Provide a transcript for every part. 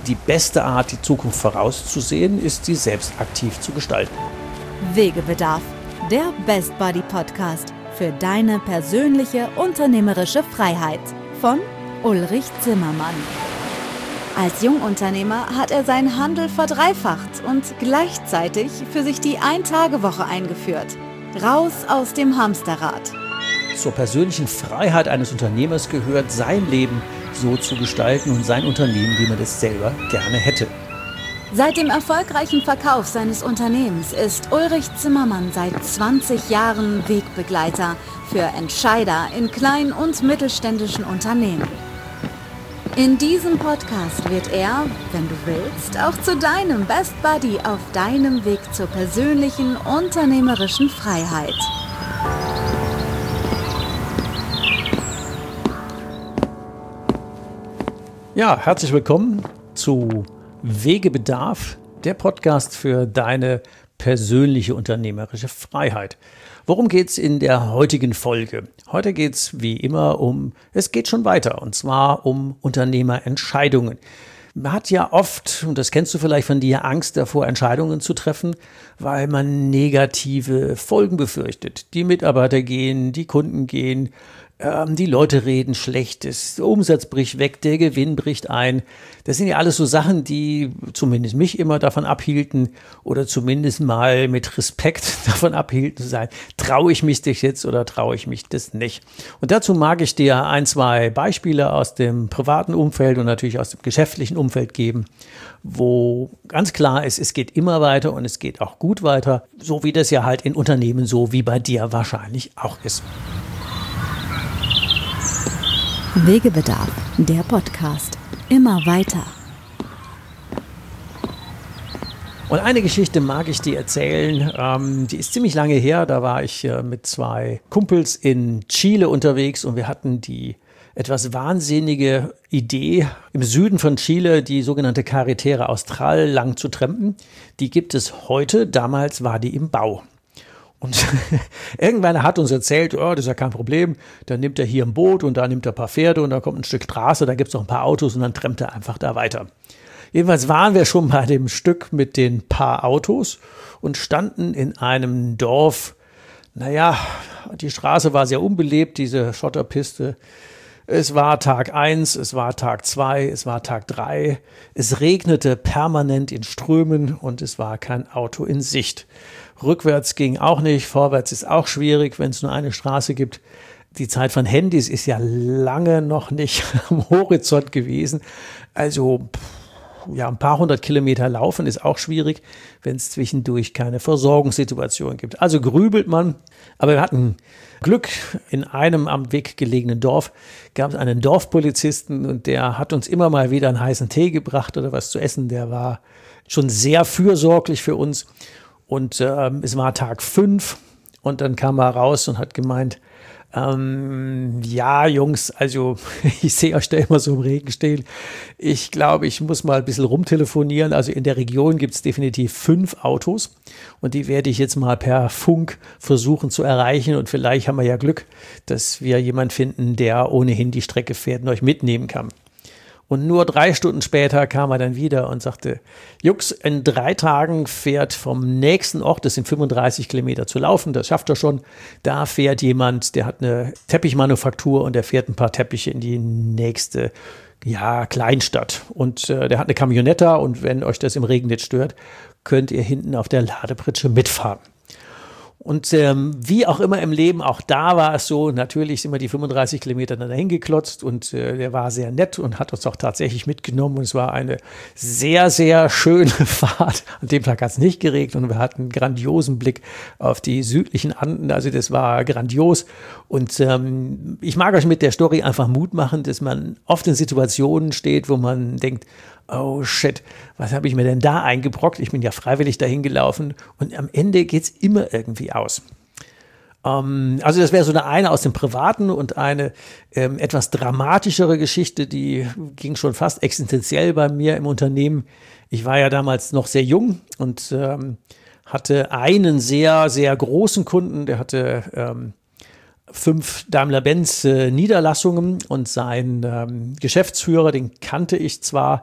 Die beste Art, die Zukunft vorauszusehen, ist, sie selbst aktiv zu gestalten. Wegebedarf, der Best Buddy Podcast für deine persönliche unternehmerische Freiheit von Ulrich Zimmermann. Als Jungunternehmer hat er seinen Handel verdreifacht und gleichzeitig für sich die Ein-Tage-Woche eingeführt. Raus aus dem Hamsterrad. Zur persönlichen Freiheit eines Unternehmers gehört, sein Leben so zu gestalten und sein Unternehmen, wie man es selber gerne hätte. Seit dem erfolgreichen Verkauf seines Unternehmens ist Ulrich Zimmermann seit 20 Jahren Wegbegleiter für Entscheider in kleinen und mittelständischen Unternehmen. In diesem Podcast wird er, wenn du willst, auch zu deinem Best Buddy auf deinem Weg zur persönlichen unternehmerischen Freiheit. Ja, herzlich willkommen zu Wegebedarf, der Podcast für deine persönliche unternehmerische Freiheit. Worum geht's in der heutigen Folge? Heute geht's wie immer es geht schon weiter, und zwar um Unternehmerentscheidungen. Man hat ja oft, und das kennst du vielleicht von dir, Angst davor, Entscheidungen zu treffen, weil man negative Folgen befürchtet. Die Mitarbeiter gehen, die Kunden gehen, die Leute reden Schlechtes, der Umsatz bricht weg, der Gewinn bricht ein. Das sind ja alles so Sachen, die zumindest mich immer davon abhielten oder zumindest mal mit Respekt davon abhielten zu sein. Traue ich mich das jetzt oder traue ich mich das nicht? Und dazu mag ich dir ein, zwei Beispiele aus dem privaten Umfeld und natürlich aus dem geschäftlichen Umfeld geben, wo ganz klar ist, es geht immer weiter und es geht auch gut weiter, so wie das ja halt in Unternehmen so wie bei dir wahrscheinlich auch ist. Wegebedarf, der Podcast. Immer weiter. Und eine Geschichte mag ich dir erzählen, die ist ziemlich lange her. Da war ich mit zwei Kumpels in Chile unterwegs und wir hatten die etwas wahnsinnige Idee, im Süden von Chile die sogenannte Carretera Austral lang zu trampen. Die gibt es heute, damals war die im Bau. Und irgendwann hat uns erzählt, das ist ja kein Problem, dann nimmt er hier ein Boot und da nimmt er ein paar Pferde und da kommt ein Stück Straße, da gibt es noch ein paar Autos und dann trampt er einfach da weiter. Jedenfalls waren wir schon bei dem Stück mit den paar Autos und standen in einem Dorf. Naja, die Straße war sehr unbelebt, diese Schotterpiste. Es war Tag 1, es war Tag 2, es war Tag 3. Es regnete permanent in Strömen und es war kein Auto in Sicht. Rückwärts ging auch nicht, vorwärts ist auch schwierig, wenn es nur eine Straße gibt. Die Zeit von Handys ist ja lange noch nicht am Horizont gewesen. Also ja, ein paar hundert Kilometer laufen ist auch schwierig, wenn es zwischendurch keine Versorgungssituation gibt. Also grübelt man, aber wir hatten Glück. In einem am Weg gelegenen Dorf gab es einen Dorfpolizisten und der hat uns immer mal wieder einen heißen Tee gebracht oder was zu essen. Der war schon sehr fürsorglich für uns. Und es war Tag 5 und dann kam er raus und hat gemeint, ja Jungs, also ich sehe euch da immer so im Regen stehen. Ich glaube, ich muss mal ein bisschen rumtelefonieren. Also in der Region gibt es definitiv 5 Autos und die werde ich jetzt mal per Funk versuchen zu erreichen. Und vielleicht haben wir ja Glück, dass wir jemanden finden, der ohnehin die Strecke fährt und euch mitnehmen kann. Und nur 3 Stunden später kam er dann wieder und sagte, Jux, in 3 Tagen fährt vom nächsten Ort, das sind 35 Kilometer zu laufen, das schafft er schon, da fährt jemand, der hat eine Teppichmanufaktur und der fährt ein paar Teppiche in die nächste Kleinstadt. Und der hat eine Camionetta und wenn euch das im Regen nicht stört, könnt ihr hinten auf der Ladepritsche mitfahren. Und wie auch immer im Leben, auch da war es so, natürlich sind wir die 35 Kilometer dann dahin geklotzt und der war sehr nett und hat uns auch tatsächlich mitgenommen und es war eine sehr, sehr schöne Fahrt. An dem Tag hat es nicht geregnet und wir hatten einen grandiosen Blick auf die südlichen Anden, also das war grandios und ich mag euch mit der Story einfach Mut machen, dass man oft in Situationen steht, wo man denkt, oh shit, was habe ich mir denn da eingebrockt? Ich bin ja freiwillig dahin gelaufen und am Ende geht es immer irgendwie aus. Also das wäre so eine aus dem Privaten und eine etwas dramatischere Geschichte, die ging schon fast existenziell bei mir im Unternehmen. Ich war ja damals noch sehr jung und hatte einen sehr, sehr großen Kunden, der hatte 5 Daimler-Benz Niederlassungen und sein Geschäftsführer, den kannte ich zwar,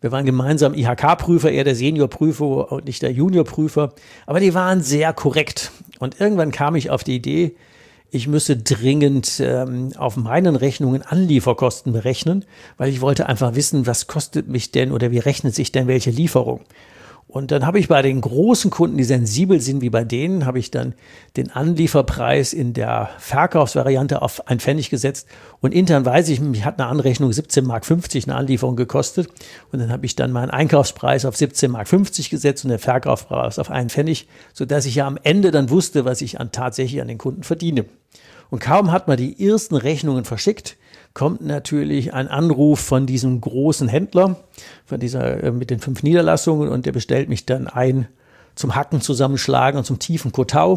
Wir waren gemeinsam IHK-Prüfer, er der Seniorprüfer und nicht der Juniorprüfer. Aber die waren sehr korrekt. Und irgendwann kam ich auf die Idee, ich müsse dringend auf meinen Rechnungen Anlieferkosten berechnen, weil ich wollte einfach wissen, was kostet mich denn oder wie rechnet sich denn welche Lieferung. Und dann habe ich bei den großen Kunden, die sensibel sind wie bei denen, habe ich dann den Anlieferpreis in der Verkaufsvariante auf 1 Pfennig gesetzt. Und intern weiß ich, mich hat eine Anrechnung 17,50 Mark eine Anlieferung gekostet. Und dann habe ich dann meinen Einkaufspreis auf 17,50 Mark gesetzt und den Verkaufspreis auf 1 Pfennig, sodass ich ja am Ende dann wusste, was ich tatsächlich an den Kunden verdiene. Und kaum hat man die ersten Rechnungen verschickt, kommt natürlich ein Anruf von diesem großen Händler, von dieser mit den 5 Niederlassungen, und der bestellt mich dann ein zum Hacken zusammenschlagen und zum tiefen Kotau.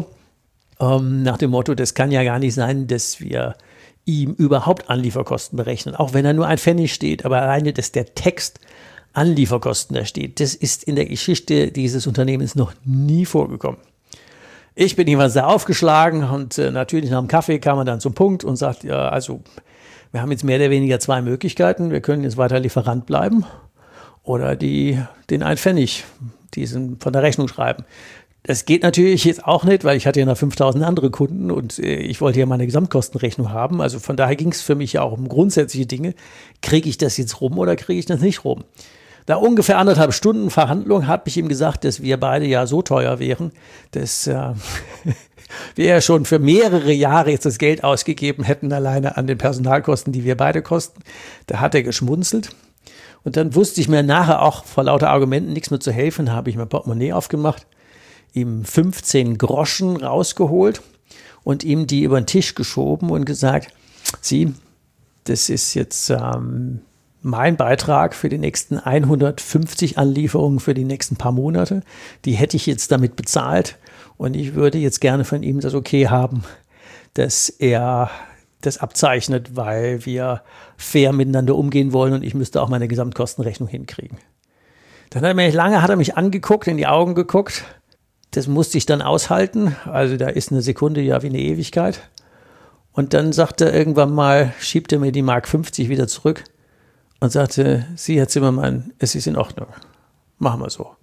Nach dem Motto, das kann ja gar nicht sein, dass wir ihm überhaupt Anlieferkosten berechnen, auch wenn da nur 1 Pfennig steht, aber alleine, dass der Text Anlieferkosten da steht, das ist in der Geschichte dieses Unternehmens noch nie vorgekommen. Ich bin jeweils sehr aufgeschlagen und natürlich nach dem Kaffee kam man dann zum Punkt und sagt, ja, also wir haben jetzt mehr oder weniger 2 Möglichkeiten. Wir können jetzt weiter Lieferant bleiben oder den 1 Pfennig von der Rechnung schreiben. Das geht natürlich jetzt auch nicht, weil ich hatte ja noch 5.000 andere Kunden und ich wollte ja meine Gesamtkostenrechnung haben. Also von daher ging es für mich ja auch um grundsätzliche Dinge. Kriege ich das jetzt rum oder kriege ich das nicht rum? Da ungefähr 1,5 Stunden Verhandlung habe ich ihm gesagt, dass wir beide ja so teuer wären, dass wir ja schon für mehrere Jahre jetzt das Geld ausgegeben hätten, alleine an den Personalkosten, die wir beide kosten. Da hat er geschmunzelt. Und dann wusste ich mir nachher auch vor lauter Argumenten nichts mehr zu helfen, habe ich mein Portemonnaie aufgemacht, ihm 15 Groschen rausgeholt und ihm die über den Tisch geschoben und gesagt, Sie, das ist jetzt mein Beitrag für die nächsten 150 Anlieferungen für die nächsten paar Monate. Die hätte ich jetzt damit bezahlt. Und ich würde jetzt gerne von ihm das Okay haben, dass er das abzeichnet, weil wir fair miteinander umgehen wollen und ich müsste auch meine Gesamtkostenrechnung hinkriegen. Dann hat er mich angeguckt, in die Augen geguckt. Das musste ich dann aushalten. Also da ist eine Sekunde ja wie eine Ewigkeit. Und dann sagte er irgendwann mal, schiebt er mir die Mark 50 wieder zurück und sagte, Sie, Herr Zimmermann, es ist in Ordnung. Machen wir so.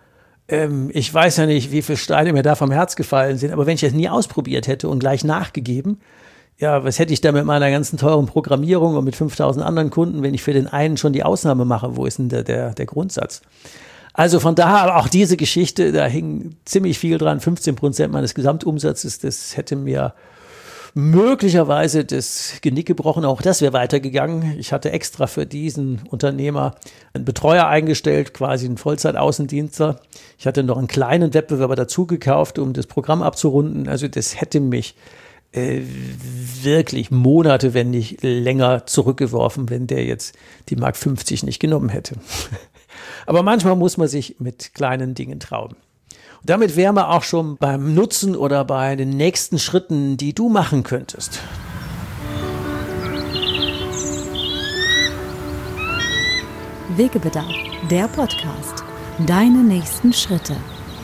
Ich weiß ja nicht, wie viele Steine mir da vom Herz gefallen sind, aber wenn ich das nie ausprobiert hätte und gleich nachgegeben, ja, was hätte ich da mit meiner ganzen teuren Programmierung und mit 5.000 anderen Kunden, wenn ich für den einen schon die Ausnahme mache? Wo ist denn der Grundsatz? Also von daher auch diese Geschichte, da hing ziemlich viel dran, 15% meines Gesamtumsatzes, das hätte mir möglicherweise das Genick gebrochen, auch das wäre weitergegangen. Ich hatte extra für diesen Unternehmer einen Betreuer eingestellt, quasi einen Vollzeit-Außendienstler. Ich hatte noch einen kleinen Wettbewerber dazu gekauft, um das Programm abzurunden. Also das hätte mich wirklich Monate, wenn nicht länger, zurückgeworfen, wenn der jetzt die Mark 50 nicht genommen hätte. Aber manchmal muss man sich mit kleinen Dingen trauen. Damit wären wir auch schon beim Nutzen oder bei den nächsten Schritten, die du machen könntest. Wegebedarf, der Podcast. Deine nächsten Schritte.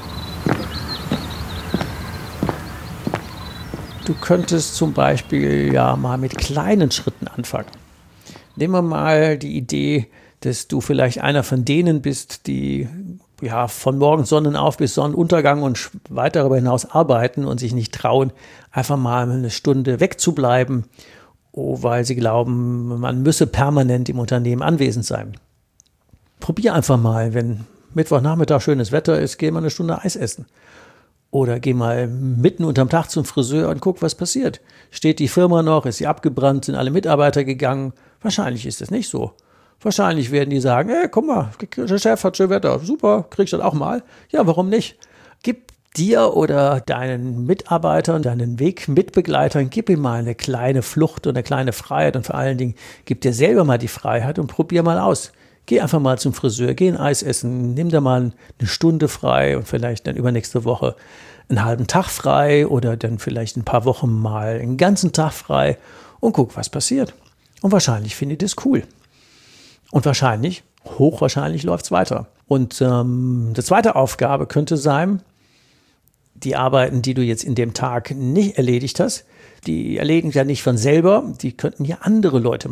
Du könntest zum Beispiel ja mal mit kleinen Schritten anfangen. Nehmen wir mal die Idee, dass du vielleicht einer von denen bist, die ja von morgens Sonnenauf bis Sonnenuntergang und weit darüber hinaus arbeiten und sich nicht trauen, einfach mal eine Stunde wegzubleiben, weil sie glauben, man müsse permanent im Unternehmen anwesend sein. Probier einfach mal, wenn Mittwochnachmittag schönes Wetter ist, geh mal eine Stunde Eis essen. Oder geh mal mitten unterm Tag zum Friseur und guck, was passiert. Steht die Firma noch? Ist sie abgebrannt? Sind alle Mitarbeiter gegangen? Wahrscheinlich ist es nicht so. Wahrscheinlich werden die sagen, hey, guck mal, der Chef hat schön Wetter, super, kriegst du das auch mal? Ja, warum nicht? Gib dir oder deinen Mitarbeitern, deinen Wegmitbegleitern, gib ihm mal eine kleine Flucht und eine kleine Freiheit und vor allen Dingen gib dir selber mal die Freiheit und probier mal aus. Geh einfach mal zum Friseur, geh ein Eis essen, nimm dir mal eine Stunde frei und vielleicht dann übernächste Woche einen halben Tag frei oder dann vielleicht ein paar Wochen mal einen ganzen Tag frei und guck, was passiert. Und wahrscheinlich findet ihr es cool. Und hochwahrscheinlich läuft es weiter. Und die zweite Aufgabe könnte sein, die Arbeiten, die du jetzt in dem Tag nicht erledigt hast, die erledigen ja nicht von selber, die könnten ja andere Leute machen.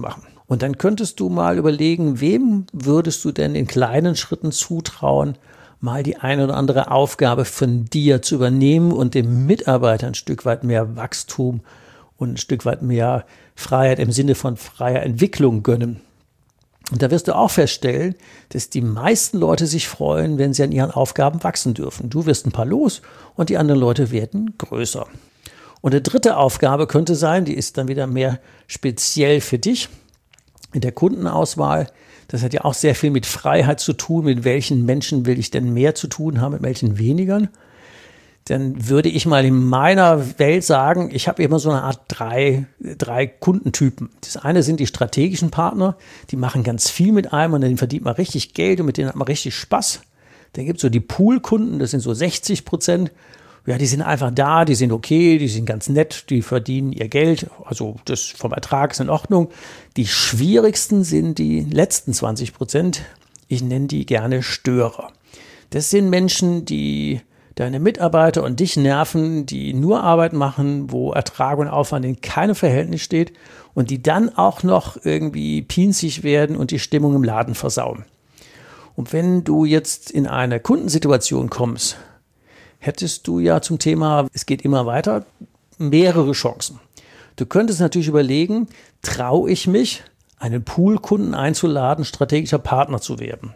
Und dann könntest du mal überlegen, wem würdest du denn in kleinen Schritten zutrauen, mal die eine oder andere Aufgabe von dir zu übernehmen und dem Mitarbeiter ein Stück weit mehr Wachstum und ein Stück weit mehr Freiheit im Sinne von freier Entwicklung gönnen. Und da wirst du auch feststellen, dass die meisten Leute sich freuen, wenn sie an ihren Aufgaben wachsen dürfen. Du wirst ein paar los und die anderen Leute werden größer. Und eine dritte Aufgabe könnte sein, die ist dann wieder mehr speziell für dich in der Kundenauswahl. Das hat ja auch sehr viel mit Freiheit zu tun, mit welchen Menschen will ich denn mehr zu tun haben, mit welchen weniger. Dann würde ich mal in meiner Welt sagen, ich habe immer so eine Art drei Kundentypen. Das eine sind die strategischen Partner, die machen ganz viel mit einem und dann verdient man richtig Geld und mit denen hat man richtig Spaß. Dann gibt es so die Poolkunden, das sind so 60%. Ja, die sind einfach da, die sind okay, die sind ganz nett, die verdienen ihr Geld, also das vom Ertrag ist in Ordnung. Die schwierigsten sind die letzten 20%. Ich nenne die gerne Störer. Das sind Menschen, die deine Mitarbeiter und dich nerven, die nur Arbeit machen, wo Ertrag und Aufwand in keinem Verhältnis steht und die dann auch noch irgendwie pinzig werden und die Stimmung im Laden versauen. Und wenn du jetzt in eine Kundensituation kommst, hättest du ja zum Thema, es geht immer weiter, mehrere Chancen. Du könntest natürlich überlegen, traue ich mich, einen Poolkunden einzuladen, strategischer Partner zu werden?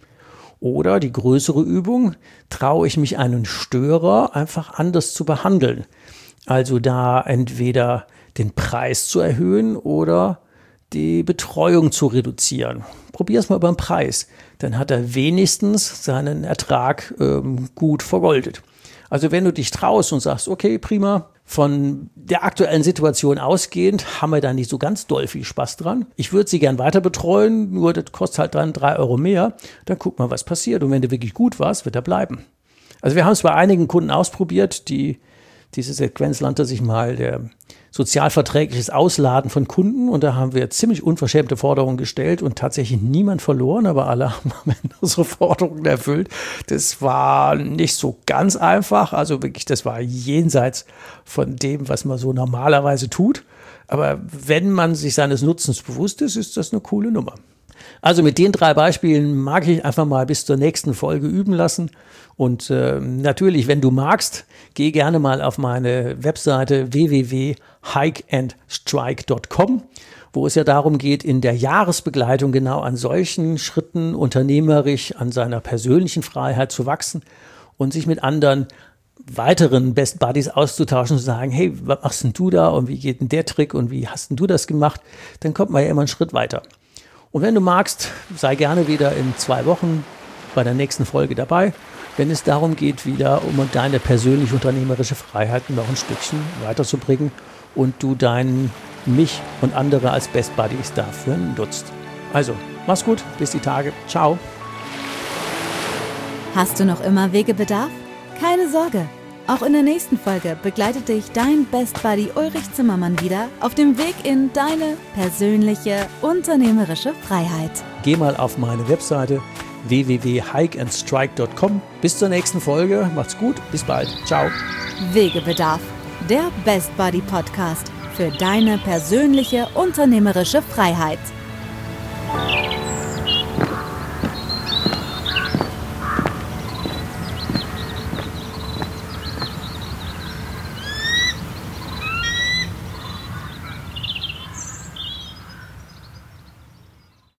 Oder die größere Übung, traue ich mich, einen Störer einfach anders zu behandeln? Also da entweder den Preis zu erhöhen oder die Betreuung zu reduzieren. Probier es mal beim Preis. Dann hat er wenigstens seinen Ertrag gut vergoldet. Also wenn du dich traust und sagst, okay, prima, von der aktuellen Situation ausgehend haben wir da nicht so ganz doll viel Spaß dran. Ich würde sie gern weiter betreuen, nur das kostet halt dann 3 Euro mehr. Dann guck mal, was passiert. Und wenn du wirklich gut warst, wird er bleiben. Also wir haben es bei einigen Kunden ausprobiert, diese Sequenz nannte sich mal der sozialverträgliches Ausladen von Kunden und da haben wir ziemlich unverschämte Forderungen gestellt und tatsächlich niemand verloren, aber alle haben unsere Forderungen erfüllt. Das war nicht so ganz einfach, also wirklich, das war jenseits von dem, was man so normalerweise tut. Aber wenn man sich seines Nutzens bewusst ist, ist das eine coole Nummer. Also mit den 3 Beispielen mag ich einfach mal bis zur nächsten Folge üben lassen. Und natürlich, wenn du magst, geh gerne mal auf meine Webseite www.hikeandstrike.com, wo es ja darum geht, in der Jahresbegleitung genau an solchen Schritten unternehmerisch an seiner persönlichen Freiheit zu wachsen und sich mit anderen weiteren Best Buddies auszutauschen und zu sagen, hey, was machst denn du da und wie geht denn der Trick und wie hast denn du das gemacht? Dann kommt man ja immer einen Schritt weiter. Und wenn du magst, sei gerne wieder in 2 Wochen bei der nächsten Folge dabei, wenn es darum geht, wieder um deine persönliche unternehmerische Freiheit noch ein Stückchen weiterzubringen und du mich und andere als Best Buddies dafür nutzt. Also, mach's gut, bis die Tage. Ciao. Hast du noch immer Wegebedarf? Keine Sorge. Auch in der nächsten Folge begleitet dich dein Best Buddy Ulrich Zimmermann wieder auf dem Weg in deine persönliche unternehmerische Freiheit. Geh mal auf meine Webseite www.hikeandstrike.com. Bis zur nächsten Folge. Macht's gut. Bis bald. Ciao. Wegebedarf, der Best Buddy Podcast für deine persönliche unternehmerische Freiheit.